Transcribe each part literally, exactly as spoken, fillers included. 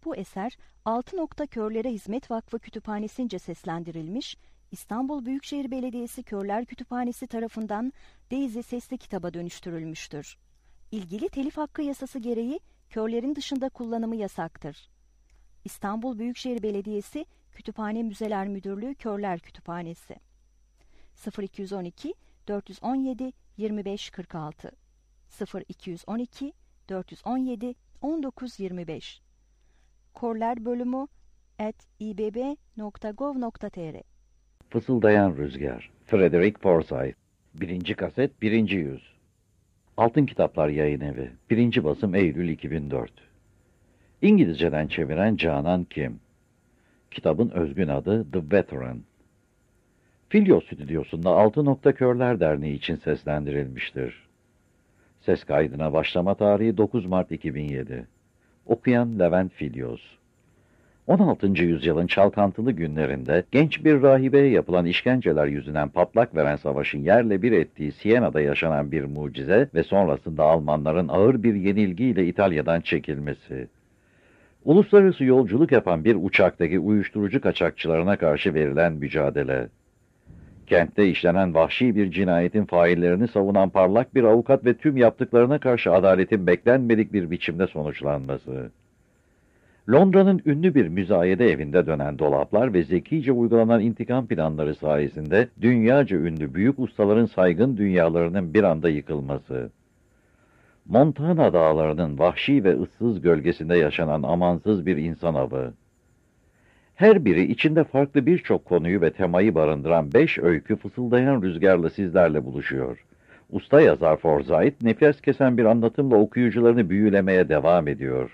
Bu eser Altı Nokta Körlere Hizmet Vakfı Kütüphanesi'nce seslendirilmiş, İstanbul Büyükşehir Belediyesi Körler Kütüphanesi tarafından Daisy sesli kitaba dönüştürülmüştür. İlgili telif hakkı yasası gereği körlerin dışında kullanımı yasaktır. İstanbul Büyükşehir Belediyesi Kütüphane Müzeler Müdürlüğü Körler Kütüphanesi sıfır iki on iki dört on yedi yirmi beş kırk altı sıfır iki on iki dört on yedi on dokuz yirmi beş Körler bölümü at i b b nokta gov nokta t r Fısıldayan Rüzgar, Frederick Forsyth. Birinci kaset, birinci yüz. Altın Kitaplar Yayınevi, birinci basım Eylül iki bin dört. İngilizceden çeviren Canan Kim. Kitabın özgün adı The Veteran. Filyo Stüdyosu'nda Altı Nokta Körler Derneği için seslendirilmiştir. Ses kaydına başlama tarihi dokuz Mart iki bin yedi. Okuyan Levent Filyos. on altıncı yüzyılın çalkantılı günlerinde genç bir rahibeye yapılan işkenceler yüzünden patlak veren savaşın yerle bir ettiği Siena'da yaşanan bir mucize ve sonrasında Almanların ağır bir yenilgiyle İtalya'dan çekilmesi. Uluslararası yolculuk yapan bir uçaktaki uyuşturucu kaçakçılarına karşı verilen mücadele. Kentte işlenen vahşi bir cinayetin faillerini savunan parlak bir avukat ve tüm yaptıklarına karşı adaletin beklenmedik bir biçimde sonuçlanması. Londra'nın ünlü bir müzayede evinde dönen dolaplar ve zekice uygulanan intikam planları sayesinde dünyaca ünlü büyük ustaların saygın dünyalarının bir anda yıkılması. Montana dağlarının vahşi ve ıssız gölgesinde yaşanan amansız bir insan avı. Her biri içinde farklı birçok konuyu ve temayı barındıran beş öykü fısıldayan rüzgarla sizlerle buluşuyor. Usta yazar Forsyth, nefes kesen bir anlatımla okuyucularını büyülemeye devam ediyor.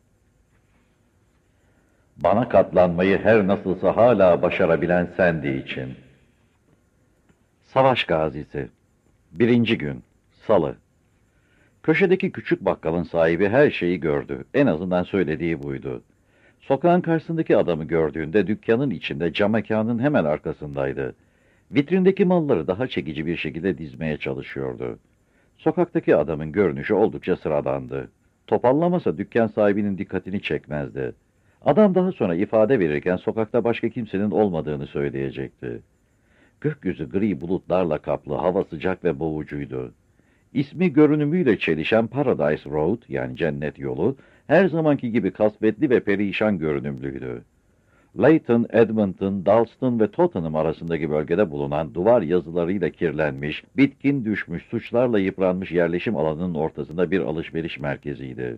Bana katlanmayı her nasılsa hala başarabilen sendi için. Savaş gazisi. Birinci gün. Salı. Köşedeki küçük bakkalın sahibi her şeyi gördü. En azından söylediği buydu. Sokağın karşısındaki adamı gördüğünde dükkanın içinde cam mekanın hemen arkasındaydı. Vitrindeki malları daha çekici bir şekilde dizmeye çalışıyordu. Sokaktaki adamın görünüşü oldukça sıradandı. Topallamasa dükkan sahibinin dikkatini çekmezdi. Adam daha sonra ifade verirken sokakta başka kimsenin olmadığını söyleyecekti. Gökyüzü gri bulutlarla kaplı, hava sıcak ve boğucuydu. İsmi görünümüyle çelişen Paradise Road, yani cennet yolu, her zamanki gibi kasvetli ve perişan görünümlüydü. Leyton, Edmonton, Dalston ve Tottenham arasındaki bölgede bulunan duvar yazılarıyla kirlenmiş, bitkin düşmüş, suçlarla yıpranmış yerleşim alanının ortasında bir alışveriş merkeziydi.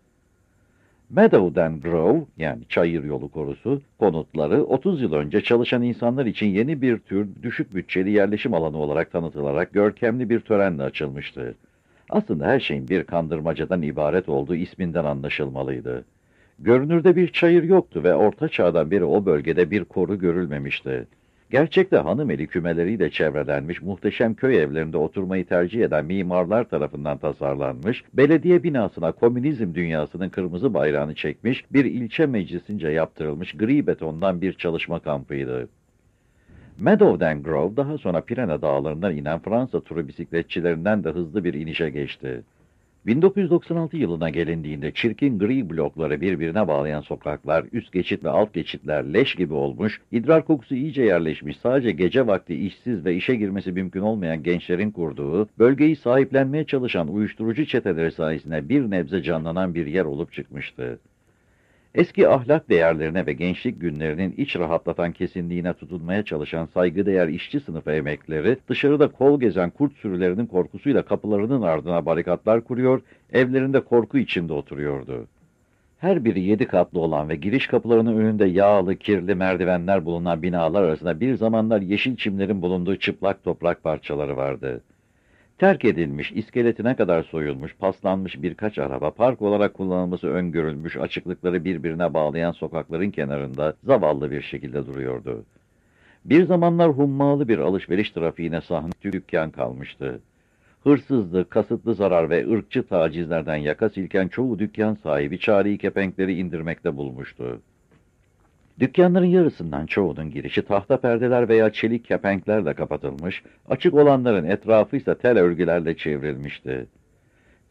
Meadowden Grove, yani çayır yolu korusu, konutları otuz yıl önce çalışan insanlar için yeni bir tür düşük bütçeli yerleşim alanı olarak tanıtılarak görkemli bir törenle açılmıştı. Aslında her şeyin bir kandırmacadan ibaret olduğu isminden anlaşılmalıydı. Görünürde bir çayır yoktu ve orta çağdan beri o bölgede bir koru görülmemişti. Gerçekte hanımeli kümeleriyle çevrelenmiş muhteşem köy evlerinde oturmayı tercih eden mimarlar tarafından tasarlanmış, belediye binasına komünizm dünyasının kırmızı bayrağını çekmiş bir ilçe meclisince yaptırılmış gri betondan bir çalışma kampıydı. Meadowden Grove daha sonra Pirene dağlarından inen Fransa turu bisikletçilerinden de hızlı bir inişe geçti. bin dokuz yüz doksan altı yılına gelindiğinde çirkin gri blokları birbirine bağlayan sokaklar, üst geçit ve alt geçitler leş gibi olmuş, idrar kokusu iyice yerleşmiş, sadece gece vakti işsiz ve işe girmesi mümkün olmayan gençlerin kurduğu, bölgeyi sahiplenmeye çalışan uyuşturucu çeteleri sayesinde bir nebze canlanan bir yer olup çıkmıştı. Eski ahlak değerlerine ve gençlik günlerinin iç rahatlatan kesinliğine tutunmaya çalışan saygıdeğer işçi sınıfı emeklileri, dışarıda kol gezen kurt sürülerinin korkusuyla kapılarının ardına barikatlar kuruyor, evlerinde korku içinde oturuyordu. Her biri yedi katlı olan ve giriş kapılarının önünde yağlı, kirli merdivenler bulunan binalar arasında bir zamanlar yeşil çimlerin bulunduğu çıplak toprak parçaları vardı. Terk edilmiş, iskeletine kadar soyulmuş, paslanmış birkaç araba, park olarak kullanılması öngörülmüş, açıklıkları birbirine bağlayan sokakların kenarında zavallı bir şekilde duruyordu. Bir zamanlar hummalı bir alışveriş trafiğine sahne dükkan kalmıştı. Hırsızlık, kasıtlı zarar ve ırkçı tacizlerden yaka silken çoğu dükkan sahibi çareyi kepenkleri indirmekte bulmuştu. Dükkanların yarısından çoğunun girişi tahta perdeler veya çelik kepenklerle kapatılmış, açık olanların etrafı ise tel örgülerle çevrilmişti.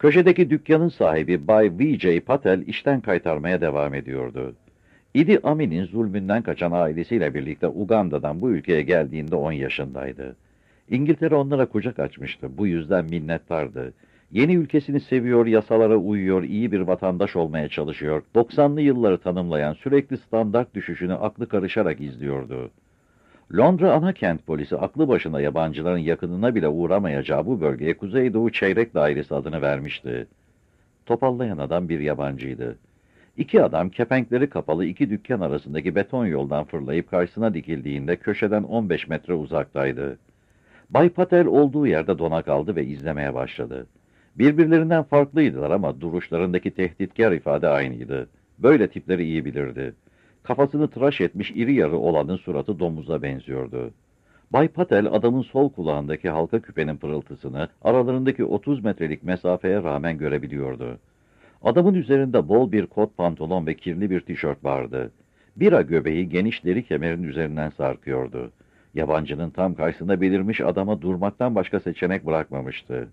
Köşedeki dükkanın sahibi Bay V J Patel işten kaytarmaya devam ediyordu. Idi Amin'in zulmünden kaçan ailesiyle birlikte Uganda'dan bu ülkeye geldiğinde on yaşındaydı. İngiltere onlara kucak açmıştı, bu yüzden minnettardı. Yeni ülkesini seviyor, yasalara uyuyor, iyi bir vatandaş olmaya çalışıyor. doksanlı yılları tanımlayan sürekli standart düşüşünü aklı karışarak izliyordu. Londra ana kent polisi aklı başında yabancıların yakınına bile uğramayacağı bu bölgeye Kuzeydoğu Çeyrek Dairesi adını vermişti. Topallayan adam bir yabancıydı. İki adam kepenkleri kapalı iki dükkan arasındaki beton yoldan fırlayıp karşısına dikildiğinde köşeden on beş metre uzaktaydı. Bay Patel olduğu yerde dona kaldı ve izlemeye başladı. Birbirlerinden farklıydılar ama duruşlarındaki tehditkar ifade aynıydı. Böyle tipleri iyi bilirdi. Kafasını tıraş etmiş iri yarı olanın suratı domuza benziyordu. Bay Patel adamın sol kulağındaki halka küpenin pırıltısını aralarındaki otuz metrelik mesafeye rağmen görebiliyordu. Adamın üzerinde bol bir kot pantolon ve kirli bir tişört vardı. Bira göbeği geniş deri kemerin üzerinden sarkıyordu. Yabancının tam karşısında belirmiş adama durmaktan başka seçenek bırakmamıştı.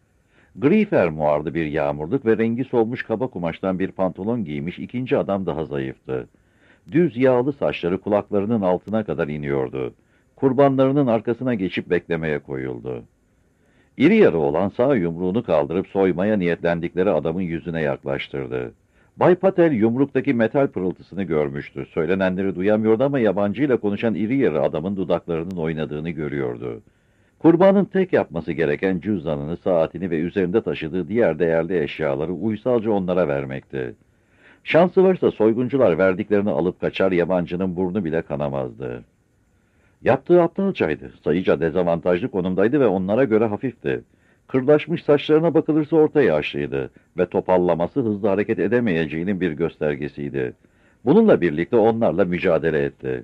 Gri fermuarlı bir yağmurluk ve rengi solmuş kaba kumaştan bir pantolon giymiş ikinci adam daha zayıftı. Düz yağlı saçları kulaklarının altına kadar iniyordu. Kurbanlarının arkasına geçip beklemeye koyuldu. İri yarı olan sağ yumruğunu kaldırıp soymaya niyetlendikleri adamın yüzüne yaklaştırdı. Bay Patel yumruktaki metal pırıltısını görmüştü. Söylenenleri duyamıyordu ama yabancıyla konuşan iri yarı adamın dudaklarının oynadığını görüyordu. Kurbanın tek yapması gereken cüzdanını, saatini ve üzerinde taşıdığı diğer değerli eşyaları uysalca onlara vermekti. Şansı varsa soyguncular verdiklerini alıp kaçar, yabancının burnu bile kanamazdı. Yaptığı aptalcaydı. Sayıca dezavantajlı konumdaydı ve onlara göre hafifti. Kırlaşmış saçlarına bakılırsa orta yaşlıydı ve topallaması hızlı hareket edemeyeceğinin bir göstergesiydi. Bununla birlikte onlarla mücadele etti.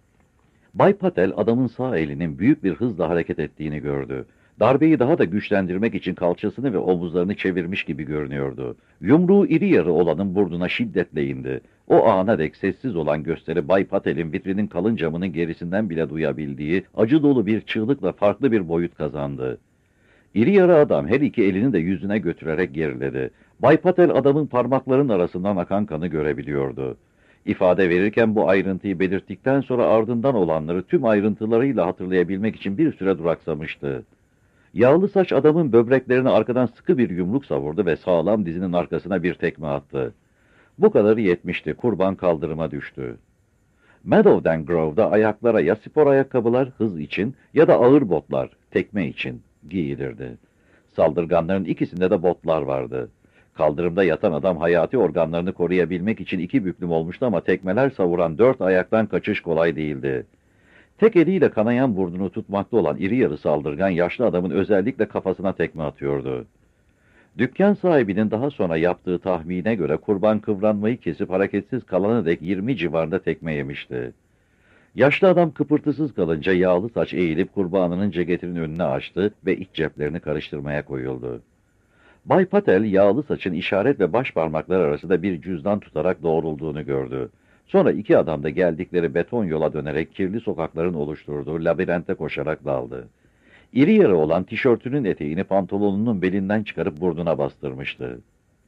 Bay Patel adamın sağ elinin büyük bir hızla hareket ettiğini gördü. Darbeyi daha da güçlendirmek için kalçasını ve omuzlarını çevirmiş gibi görünüyordu. Yumruğu iri yarı olanın burnuna şiddetle indi. O ana dek sessiz olan gösteri Bay Patel'in vitrinin kalın camının gerisinden bile duyabildiği acı dolu bir çığlıkla farklı bir boyut kazandı. İri yarı adam her iki elini de yüzüne götürerek geriledi. Bay Patel adamın parmaklarının arasından akan kanı görebiliyordu. İfade verirken bu ayrıntıyı belirttikten sonra ardından olanları tüm ayrıntılarıyla hatırlayabilmek için bir süre duraksamıştı. Yağlı saç adamın böbreklerine arkadan sıkı bir yumruk savurdu ve sağlam dizinin arkasına bir tekme attı. Bu kadarı yetmişti, kurban kaldırıma düştü. Meadowden Grove'da ayaklara ya spor ayakkabılar hız için ya da ağır botlar tekme için giyilirdi. Saldırganların ikisinde de botlar vardı. Kaldırımda yatan adam hayati organlarını koruyabilmek için iki büklüm olmuştu ama tekmeler savuran dört ayaktan kaçış kolay değildi. Tek eliyle kanayan burnunu tutmakta olan iri yarı saldırgan yaşlı adamın özellikle kafasına tekme atıyordu. Dükkan sahibinin daha sonra yaptığı tahmine göre kurban kıvranmayı kesip hareketsiz kalana dek yirmi civarında tekme yemişti. Yaşlı adam kıpırtısız kalınca yağlı saç eğilip kurbanının ceketinin önüne açtı ve iç ceplerini karıştırmaya koyuldu. Bay Patel yağlı saçın işaret ve baş parmaklar arasında bir cüzdan tutarak doğrulduğunu gördü. Sonra iki adam da geldikleri beton yola dönerek kirli sokakların oluşturduğu labirente koşarak daldı. İri yarı olan tişörtünün eteğini pantolonunun belinden çıkarıp burnuna bastırmıştı.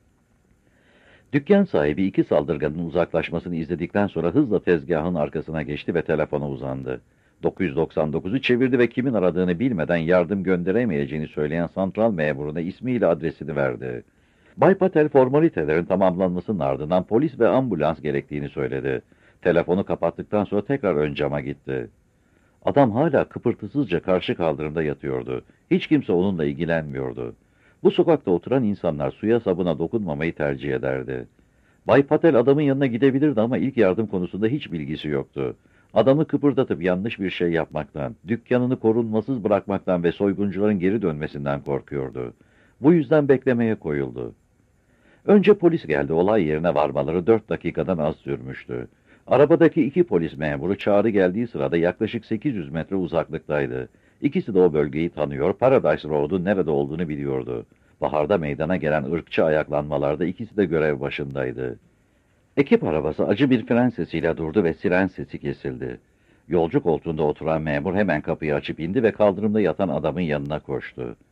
Dükkan sahibi iki saldırganın uzaklaşmasını izledikten sonra hızla tezgahın arkasına geçti ve telefona uzandı. dokuz yüz doksan dokuzu çevirdi ve kimin aradığını bilmeden yardım gönderemeyeceğini söyleyen santral memuruna ismiyle adresini verdi. Bay Patel formalitelerin tamamlanmasının ardından polis ve ambulans gerektiğini söyledi. Telefonu kapattıktan sonra tekrar ön cama gitti. Adam hala kıpırtısızca karşı kaldırımda yatıyordu. Hiç kimse onunla ilgilenmiyordu. Bu sokakta oturan insanlar suya sabuna dokunmamayı tercih ederdi. Bay Patel adamın yanına gidebilirdi ama ilk yardım konusunda hiç bilgisi yoktu. Adamı kıpırdatıp yanlış bir şey yapmaktan, dükkanını korunmasız bırakmaktan ve soyguncuların geri dönmesinden korkuyordu. Bu yüzden beklemeye koyuldu. Önce polis geldi, olay yerine varmaları dört dakikadan az sürmüştü. Arabadaki iki polis memuru çağrı geldiği sırada yaklaşık sekiz yüz metre uzaklıktaydı. İkisi de o bölgeyi tanıyor, Paradise Road'un nerede olduğunu biliyordu. Baharda meydana gelen ırkçı ayaklanmalarda ikisi de görev başındaydı. Ekip arabası acı bir fren sesiyle durdu ve siren sesi kesildi. Yolcu koltuğunda oturan memur hemen kapıyı açıp indi ve kaldırımda yatan adamın yanına koştu.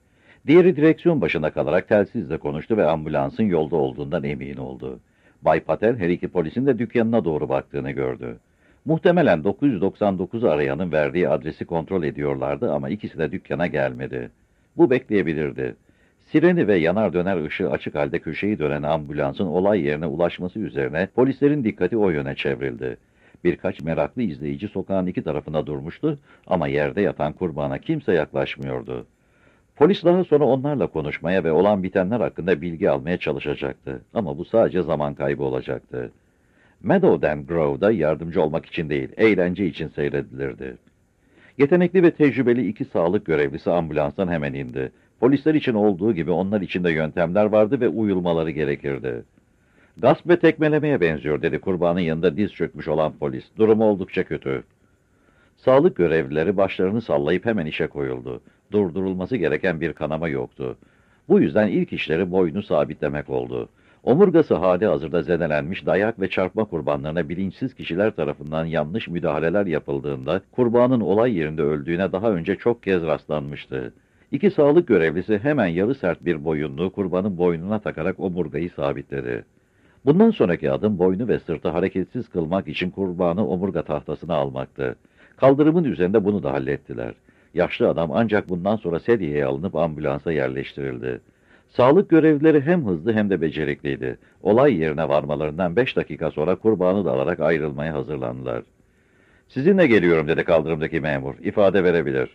Diğeri direksiyon başına kalarak telsizle konuştu ve ambulansın yolda olduğundan emin oldu. Bay Patel her iki polisin de dükkanına doğru baktığını gördü. Muhtemelen dokuz yüz doksan dokuzu arayanın verdiği adresi kontrol ediyorlardı ama ikisi de dükkana gelmedi. Bu bekleyebilirdi. Sireni ve yanar döner ışığı açık halde köşeyi dönen ambulansın olay yerine ulaşması üzerine polislerin dikkati o yöne çevrildi. Birkaç meraklı izleyici sokağın iki tarafına durmuştu ama yerde yatan kurbana kimse yaklaşmıyordu. Polis daha sonra onlarla konuşmaya ve olan bitenler hakkında bilgi almaya çalışacaktı. Ama bu sadece zaman kaybı olacaktı. Meadowden Grove'da yardımcı olmak için değil, eğlence için seyredilirdi. Yetenekli ve tecrübeli iki sağlık görevlisi ambulanstan hemen indi. Polisler için olduğu gibi onlar için de yöntemler vardı ve uyulmaları gerekirdi. Gasp ve tekmelemeye benziyor dedi kurbanın yanında diz çökmüş olan polis. Durumu oldukça kötü. Sağlık görevlileri başlarını sallayıp hemen işe koyuldu. Durdurulması gereken bir kanama yoktu. Bu yüzden ilk işleri boynu sabitlemek oldu. Omurgası hali hazırda zedelenmiş dayak ve çarpma kurbanlarına bilinçsiz kişiler tarafından yanlış müdahaleler yapıldığında kurbanın olay yerinde öldüğüne daha önce çok kez rastlanmıştı. İki sağlık görevlisi hemen yarı sert bir boyunluğu kurbanın boynuna takarak omurgayı sabitledi. Bundan sonraki adım boynu ve sırtı hareketsiz kılmak için kurbanı omurga tahtasına almaktı. Kaldırımın üzerinde bunu da hallettiler. Yaşlı adam ancak bundan sonra sedyeye alınıp ambulansa yerleştirildi. Sağlık görevlileri hem hızlı hem de becerikliydi. Olay yerine varmalarından beş dakika sonra kurbanı da alarak ayrılmaya hazırlandılar. "Sizinle geliyorum," dedi kaldırımdaki memur. "İfade verebilir."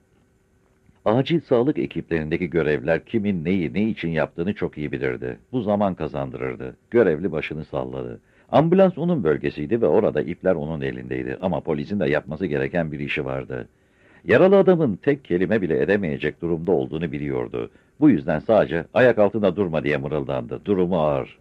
Acil sağlık ekiplerindeki görevliler kimin neyi ne için yaptığını çok iyi bilirdi. Bu zaman kazandırırdı. Görevli başını salladı. Ambulans onun bölgesiydi ve orada ipler onun elindeydi. Ama polisin de yapması gereken bir işi vardı. Yaralı adamın tek kelime bile edemeyecek durumda olduğunu biliyordu. Bu yüzden sadece "ayak altında durma" diye mırıldandı. Durumu ağır.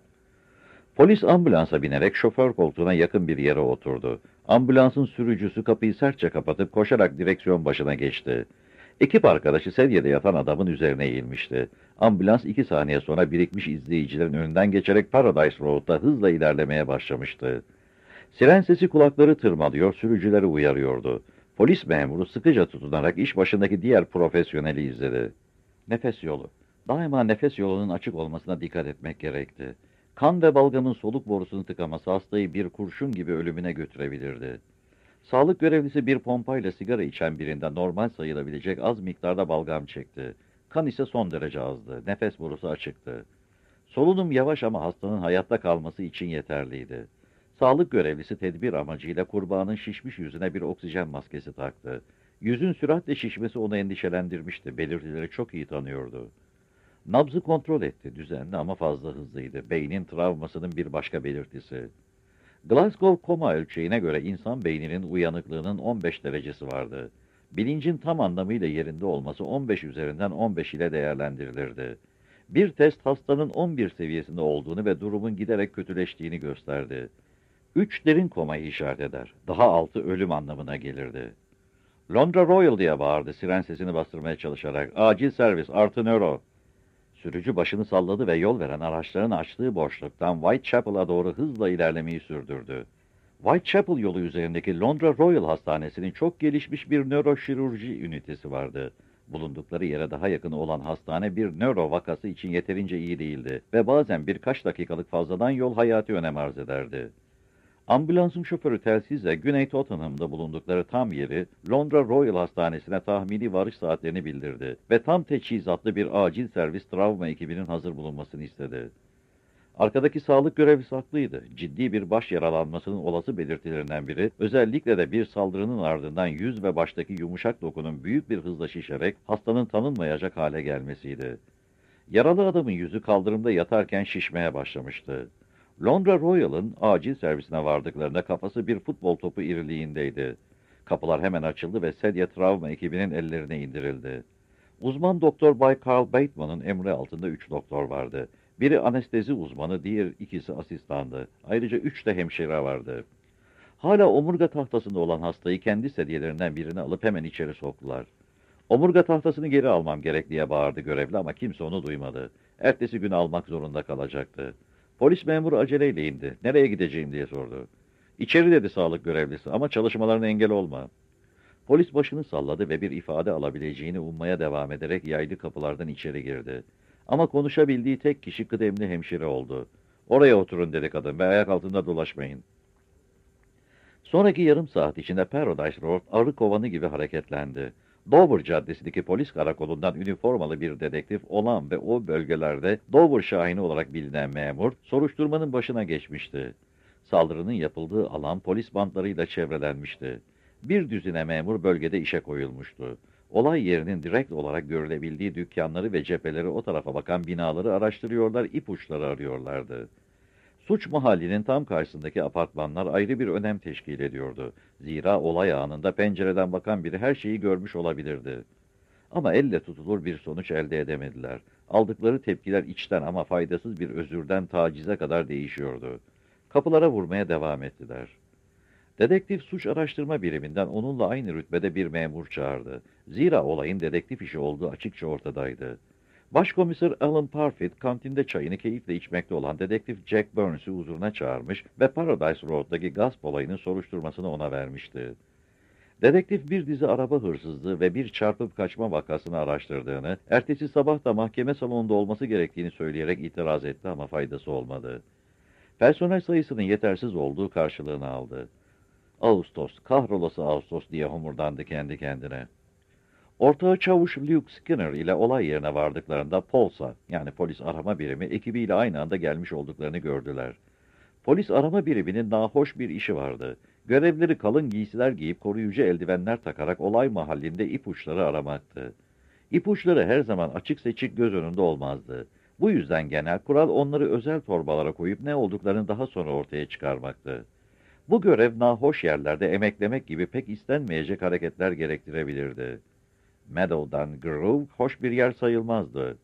Polis ambulansa binerek şoför koltuğuna yakın bir yere oturdu. Ambulansın sürücüsü kapıyı sertçe kapatıp koşarak direksiyon başına geçti. Ekip arkadaşı sedyede yatan adamın üzerine eğilmişti. Ambulans iki saniye sonra birikmiş izleyicilerin önünden geçerek Paradise Road'da hızla ilerlemeye başlamıştı. Siren sesi kulakları tırmalıyor, sürücüleri uyarıyordu. Polis memuru sıkıca tutunarak iş başındaki diğer profesyoneli izledi. Nefes yolu. Daima nefes yolunun açık olmasına dikkat etmek gerekti. Kan ve balgamın soluk borusunu tıkaması hastayı bir kurşun gibi ölümüne götürebilirdi. Sağlık görevlisi bir pompayla sigara içen birinden normal sayılabilecek az miktarda balgam çekti. Kan ise son derece azdı. Nefes borusu açıktı. Solunum yavaş ama hastanın hayatta kalması için yeterliydi. Sağlık görevlisi tedbir amacıyla kurbanın şişmiş yüzüne bir oksijen maskesi taktı. Yüzün süratle şişmesi onu endişelendirmişti. Belirtileri çok iyi tanıyordu. Nabzı kontrol etti. Düzenli ama fazla hızlıydı. Beynin travmasının bir başka belirtisi. Glasgow koma ölçeğine göre insan beyninin uyanıklığının on beş derecesi vardı. Bilincin tam anlamıyla yerinde olması on beş üzerinden on beş ile değerlendirilirdi. Bir test hastanın on bir seviyesinde olduğunu ve durumun giderek kötüleştiğini gösterdi. üç derin komayı işaret eder. Daha altı ölüm anlamına gelirdi. "Londra Royal" diye bağırdı siren sesini bastırmaya çalışarak. "Acil servis artı nöro." Sürücü başını salladı ve yol veren araçların açtığı boşluktan Whitechapel'a doğru hızla ilerlemeyi sürdürdü. Whitechapel yolu üzerindeki Londra Royal Hastanesi'nin çok gelişmiş bir nöroşirurji ünitesi vardı. Bulundukları yere daha yakın olan hastane bir nöro vakası için yeterince iyi değildi ve bazen birkaç dakikalık fazladan yol hayati önem arz ederdi. Ambulansın şoförü telsizle Güney Tottenham'da bulundukları tam yeri Londra Royal Hastanesi'ne tahmini varış saatlerini bildirdi ve tam teçhizatlı bir acil servis travma ekibinin hazır bulunmasını istedi. Arkadaki sağlık görevlisi haklıydı. Ciddi bir baş yaralanmasının olası belirtilerinden biri, özellikle de bir saldırının ardından yüz ve baştaki yumuşak dokunun büyük bir hızla şişerek hastanın tanınmayacak hale gelmesiydi. Yaralı adamın yüzü kaldırımda yatarken şişmeye başlamıştı. Londra Royal'ın acil servisine vardıklarında kafası bir futbol topu iriliğindeydi. Kapılar hemen açıldı ve sedye travma ekibinin ellerine indirildi. Uzman doktor Bay Carl Bateman'ın emri altında üç doktor vardı. Biri anestezi uzmanı, diğer ikisi asistandı. Ayrıca üç de hemşire vardı. Hala omurga tahtasında olan hastayı kendi sedyelerinden birini alıp hemen içeri soktular. "Omurga tahtasını geri almam gerek," diye bağırdı görevli ama kimse onu duymadı. Ertesi gün almak zorunda kalacaktı. Polis memuru aceleyle indi. "Nereye gideceğim?" diye sordu. "İçeri," dedi sağlık görevlisi, "ama çalışmalarına engel olma." Polis başını salladı ve bir ifade alabileceğini ummaya devam ederek yaylı kapılardan içeri girdi. Ama konuşabildiği tek kişi kıdemli hemşire oldu. "Oraya oturun," dedi kadın, "ve ayak altında dolaşmayın." Sonraki yarım saat içinde Paradise Road arı kovanı gibi hareketlendi. Dover Caddesi'ndeki polis karakolundan üniformalı bir dedektif olan ve o bölgelerde Dover Şahini olarak bilinen memur, soruşturmanın başına geçmişti. Saldırının yapıldığı alan polis bantlarıyla çevrelenmişti. Bir düzine memur bölgede işe koyulmuştu. Olay yerinin direkt olarak görülebildiği dükkanları ve cepheleri, o tarafa bakan binaları araştırıyorlar, ipuçları arıyorlardı. Suç mahallinin tam karşısındaki apartmanlar ayrı bir önem teşkil ediyordu. Zira olay anında pencereden bakan biri her şeyi görmüş olabilirdi. Ama elle tutulur bir sonuç elde edemediler. Aldıkları tepkiler içten ama faydasız bir özürden tacize kadar değişiyordu. Kapılara vurmaya devam ettiler. Dedektif suç araştırma biriminden onunla aynı rütbede bir memur çağırdı. Zira olayın dedektif işi olduğu açıkça ortadaydı. Başkomiser Alan Parfit, kantinde çayını keyifle içmekte olan dedektif Jack Burns'u huzuruna çağırmış ve Paradise Road'daki gasp olayının soruşturmasını ona vermişti. Dedektif bir dizi araba hırsızlığı ve bir çarpıp kaçma vakasını araştırdığını, ertesi sabah da mahkeme salonunda olması gerektiğini söyleyerek itiraz etti ama faydası olmadı. Personel sayısının yetersiz olduğu karşılığını aldı. "Ağustos, kahrolası Ağustos," diye homurdandı kendi kendine. Ortağı çavuş Luke Skinner ile olay yerine vardıklarında Polsa, yani polis arama birimi ekibiyle aynı anda gelmiş olduklarını gördüler. Polis arama biriminin nahoş bir işi vardı. Görevleri kalın giysiler giyip koruyucu eldivenler takarak olay mahallinde ipuçları aramaktı. İpuçları her zaman açık seçik göz önünde olmazdı. Bu yüzden genel kural onları özel torbalara koyup ne olduklarını daha sonra ortaya çıkarmaktı. Bu görev nahoş yerlerde emeklemek gibi pek istenmeyecek hareketler gerektirebilirdi. Meadow'dan Grove hoş bir yer sayılmazdı.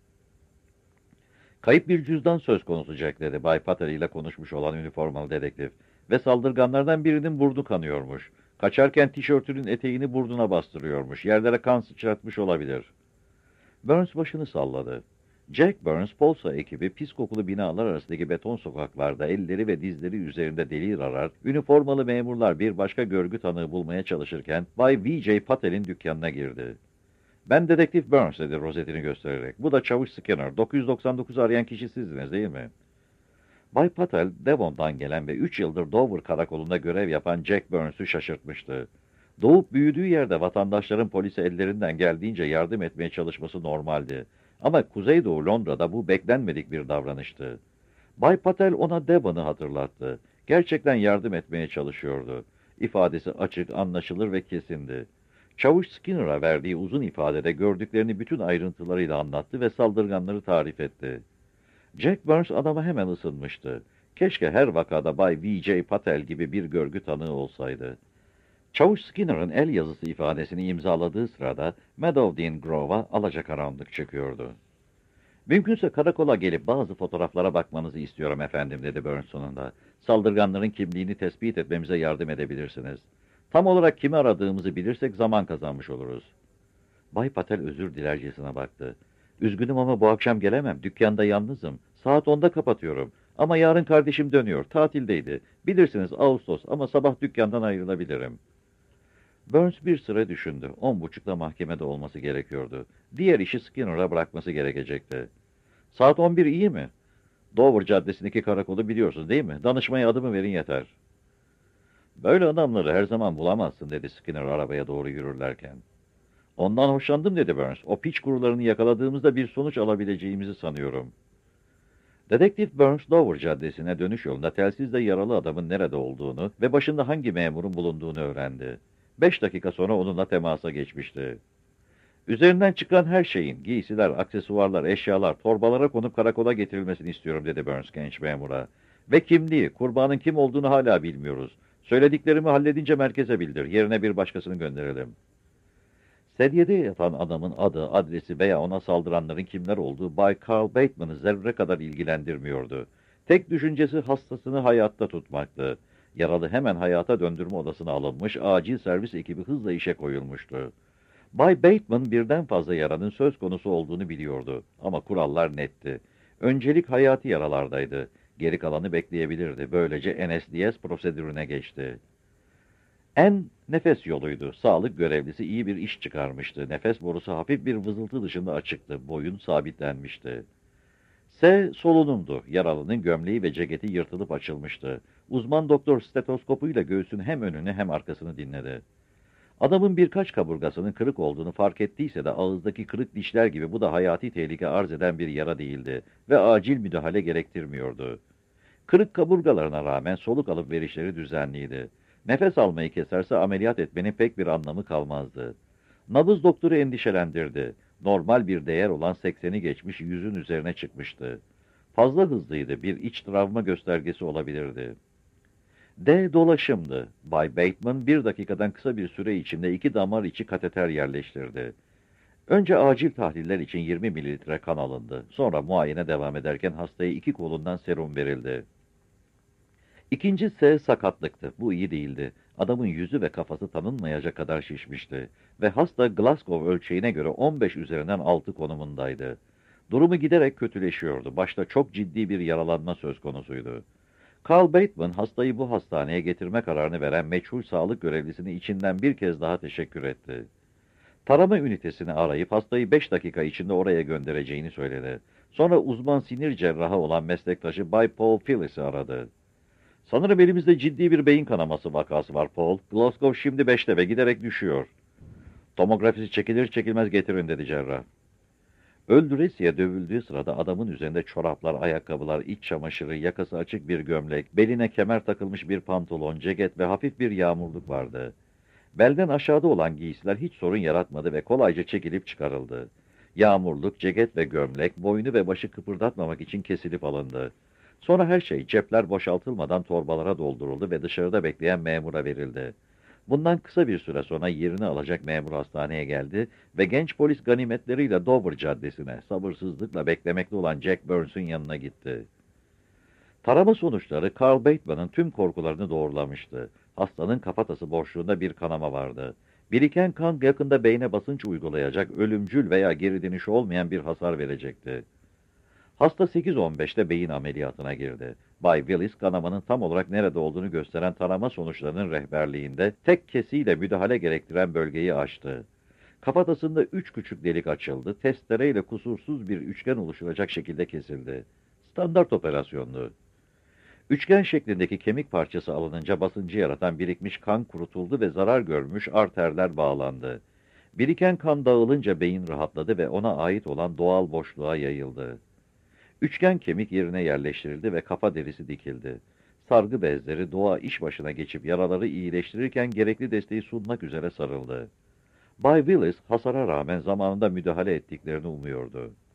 "Kayıp bir cüzdan söz konusu Jack," dedi Bay Patel ile konuşmuş olan üniformalı dedektif. "Ve saldırganlardan birinin burnu kanıyormuş. Kaçarken tişörtünün eteğini burnuna bastırıyormuş. Yerlere kan sıçratmış olabilir." Burns başını salladı. Jack Burns, Polsa ekibi pis kokulu binalar arasındaki beton sokaklarda elleri ve dizleri üzerinde delir arar, üniformalı memurlar bir başka görgü tanığı bulmaya çalışırken Bay V J Patel'in dükkanına girdi. "Ben dedektif Burns," dedi rozetini göstererek. "Bu da çavuş Skinner. dokuz yüz doksan dokuz arayan kişi sizdiniz, değil mi?" Bay Patel, Devon'dan gelen ve üç yıldır Dover karakolunda görev yapan Jack Burns'u şaşırtmıştı. Doğup büyüdüğü yerde vatandaşların polise ellerinden geldiğince yardım etmeye çalışması normaldi. Ama Kuzeydoğu Londra'da bu beklenmedik bir davranıştı. Bay Patel ona Devon'u hatırlattı. Gerçekten yardım etmeye çalışıyordu. İfadesi açık, anlaşılır ve kesindi. Çavuş Skinner'a verdiği uzun ifadede gördüklerini bütün ayrıntılarıyla anlattı ve saldırganları tarif etti. Jack Burns adama hemen ısınmıştı. Keşke her vakada Bay V J Patel gibi bir görgü tanığı olsaydı. Çavuş Skinner'ın el yazısı ifadesini imzaladığı sırada Meadowdean Grove'a alacakaranlık çekiyordu. "Mümkünse karakola gelip bazı fotoğraflara bakmanızı istiyorum efendim," dedi Burns sonunda. "Saldırganların kimliğini tespit etmemize yardım edebilirsiniz. Tam olarak kimi aradığımızı bilirsek zaman kazanmış oluruz." Bay Patel özür dilercesine baktı. "Üzgünüm ama bu akşam gelemem. Dükkanda yalnızım. Saat onda kapatıyorum. Ama yarın kardeşim dönüyor. Tatildeydi. Bilirsiniz Ağustos ama sabah dükkandan ayrılabilirim." Burns bir süre düşündü. On buçukta mahkemede olması gerekiyordu. Diğer işi Skinner'a bırakması gerekecekti. "Saat on bir iyi mi? Dover Caddesi'ndeki karakolu biliyorsunuz, değil mi? Danışmaya adımı verin yeter." "Böyle adamları her zaman bulamazsın," dedi Skinner arabaya doğru yürürlerken. "Ondan hoşlandım," dedi Burns. "O piç kurularını yakaladığımızda bir sonuç alabileceğimizi sanıyorum." Dedektif Burns, Dover Caddesi'ne dönüş yolunda telsizle yaralı adamın nerede olduğunu ve başında hangi memurun bulunduğunu öğrendi. Beş dakika sonra onunla temasa geçmişti. "Üzerinden çıkan her şeyin, giysiler, aksesuarlar, eşyalar, torbalara konup karakola getirilmesini istiyorum," dedi Burns genç memura. "Ve kimliği, kurbanın kim olduğunu hala bilmiyoruz. Söylediklerimi halledince merkeze bildir, yerine bir başkasını gönderelim." Sedyede yatan adamın adı, adresi veya ona saldıranların kimler olduğu Bay Carl Bateman'ı zerre kadar ilgilendirmiyordu. Tek düşüncesi hastasını hayatta tutmaktı. Yaralı hemen hayata döndürme odasına alınmış, acil servis ekibi hızla işe koyulmuştu. Bay Bateman birden fazla yaranın söz konusu olduğunu biliyordu ama kurallar netti. Öncelik hayati yaralardaydı. Geri kalanı bekleyebilirdi. Böylece N S D S prosedürüne geçti. En nefes yoluydu. Sağlık görevlisi iyi bir iş çıkarmıştı. Nefes borusu hafif bir vızıltı dışında açıktı. Boyun sabitlenmişti. S solunumdu. Yaralının gömleği ve ceketi yırtılıp açılmıştı. Uzman doktor stetoskopuyla göğsün hem önünü hem arkasını dinledi. Adamın birkaç kaburgasının kırık olduğunu fark ettiyse de ağızdaki kırık dişler gibi bu da hayati tehlike arz eden bir yara değildi ve acil müdahale gerektirmiyordu. Kırık kaburgalarına rağmen soluk alıp verişleri düzenliydi. Nefes almayı keserse ameliyat etmenin pek bir anlamı kalmazdı. Nabız doktoru endişelendirdi. Normal bir değer olan sekseni geçmiş, yüzün üzerine çıkmıştı. Fazla hızlıydı, bir iç travma göstergesi olabilirdi. D dolaşımdı. Bay Bateman bir dakikadan kısa bir süre içinde iki damar içi kateter yerleştirdi. Önce acil tahliller için yirmi mililitre kan alındı. Sonra muayene devam ederken hastaya iki kolundan serum verildi. İkinci S sakatlıktı. Bu iyi değildi. Adamın yüzü ve kafası tanınmayacak kadar şişmişti. Ve hasta Glasgow ölçeğine göre on beş üzerinden altı konumundaydı. Durumu giderek kötüleşiyordu. Başta çok ciddi bir yaralanma söz konusuydu. Carl Bateman hastayı bu hastaneye getirme kararını veren meçhul sağlık görevlisine içinden bir kez daha teşekkür etti. Tarama ünitesini arayıp hastayı beş dakika içinde oraya göndereceğini söyledi. Sonra uzman sinir cerrahı olan meslektaşı Bay Paul Phillis'i aradı. "Sanırım elimizde ciddi bir beyin kanaması vakası var Paul. Glasgow şimdi beşte ve giderek düşüyor. Tomografisi çekilir çekilmez getirin," dedi cerrah. Öldüresiye dövüldüğü sırada adamın üzerinde çoraplar, ayakkabılar, iç çamaşırı, yakası açık bir gömlek, beline kemer takılmış bir pantolon, ceket ve hafif bir yağmurluk vardı. Belden aşağıda olan giysiler hiç sorun yaratmadı ve kolayca çekilip çıkarıldı. Yağmurluk, ceket ve gömlek, boynu ve başı kıpırdatmamak için kesilip alındı. Sonra her şey cepler boşaltılmadan torbalara dolduruldu ve dışarıda bekleyen memura verildi. Bundan kısa bir süre sonra yerini alacak memur hastaneye geldi ve genç polis ganimetleriyle Dover Caddesi'ne sabırsızlıkla beklemekte olan Jack Burns'un yanına gitti. Tarama sonuçları Carl Bateman'ın tüm korkularını doğrulamıştı. Hastanın kafatası boşluğunda bir kanama vardı. Biriken kan yakında beyne basınç uygulayacak, ölümcül veya geri dönüşü olmayan bir hasar verecekti. Hasta sekiz on beşte beyin ameliyatına girdi. Bay Willis, kanamanın tam olarak nerede olduğunu gösteren tarama sonuçlarının rehberliğinde tek kesiyle müdahale gerektiren bölgeyi açtı. Kafatasında üç küçük delik açıldı, testereyle kusursuz bir üçgen oluşturacak şekilde kesildi. Standart operasyondu. Üçgen şeklindeki kemik parçası alınınca basıncı yaratan birikmiş kan kurutuldu ve zarar görmüş arterler bağlandı. Biriken kan dağılınca beyin rahatladı ve ona ait olan doğal boşluğa yayıldı. Üçgen kemik yerine yerleştirildi ve kafa derisi dikildi. Sargı bezleri doğa iş başına geçip yaraları iyileştirirken gerekli desteği sunmak üzere sarıldı. Bay Willis hasara rağmen zamanında müdahale ettiklerini umuyordu.